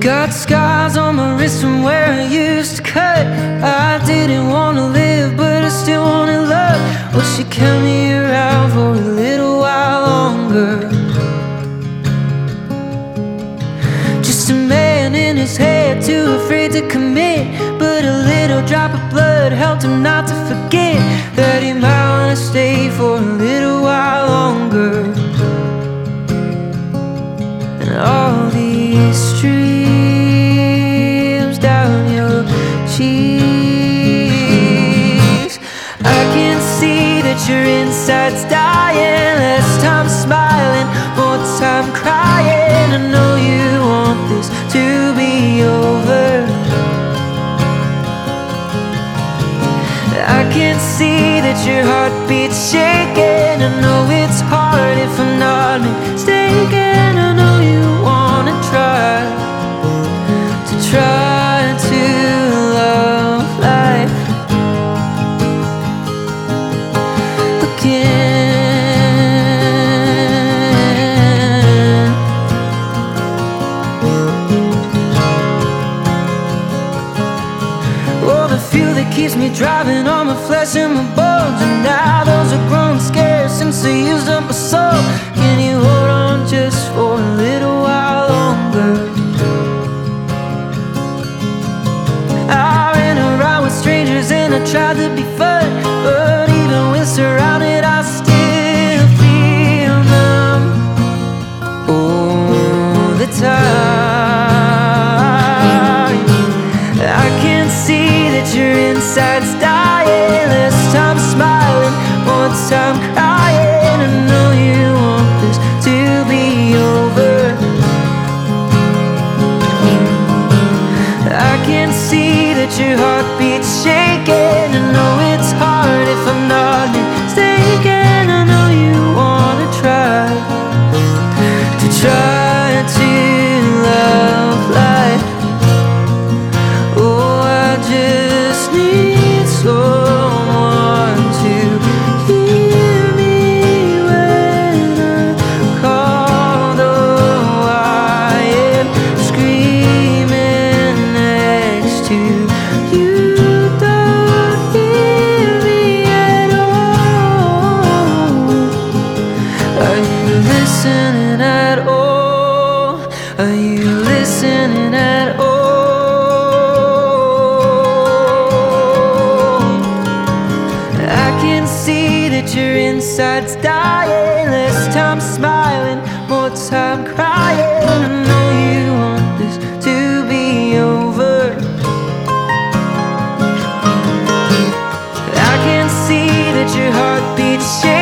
Got scars on my wrist from where I used to cut. I didn't want to live, but I still wanted love. Well, she kept me around for a little while longer. Just a man in his head, too afraid to commit. But a little drop of blood helped him not to forget that he might want to stay for a little while longer. And all these streams down your cheeks, I can see that your inside's dying. Less time smiling, more time crying. I know you want this to be over. I can see that your heartbeat's shaking. I know it's hard if I'm not mistaken. I know you wanna try to love life again. Oh, the fuel that keeps me driving on my flesh and my bones, and now those are grown scarce since I used up my soul. Can you hold on just for a little while longer? I ran around with strangers and I tried to be fun, but even when surrounded I still feel numb all the time. I can see that your inside's dying. Less time smiling, more time crying. I know you want this to be over. I can see that your heartbeat's shaking. I know it's hard if I'm not mistaken. I know you wanna try to love life. Oh, I just need someone to hear me when I call. Though I am screaming next to you, don't hear me at all. Are you listening at all? Are you listening at all? I can see that your inside's dying. Less time smiling, more time crying. I know you want this to be over. I can see that your heartbeat's shaking.